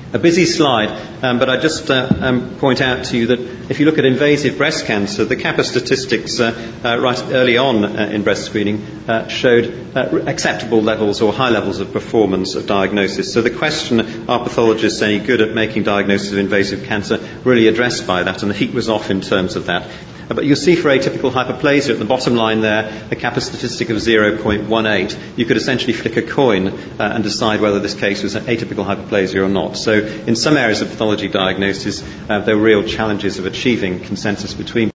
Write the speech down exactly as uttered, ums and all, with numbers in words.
A busy slide, um, but I just uh, um, point out to you that if you look at invasive breast cancer, the Kappa statistics uh, uh, right early on uh, in breast screening uh, showed uh, acceptable levels or high levels of performance of diagnosis. So the question, are pathologists any good at making diagnosis of invasive cancer, really addressed by that, and the heat was off in terms of that. But you'll see for atypical hyperplasia at the bottom line there, a Kappa statistic of zero point one eight. You could essentially flick a coin uh, and decide whether this case was an atypical hyperplasia or not. So in some areas of pathology diagnosis, uh, there are real challenges of achieving consensus between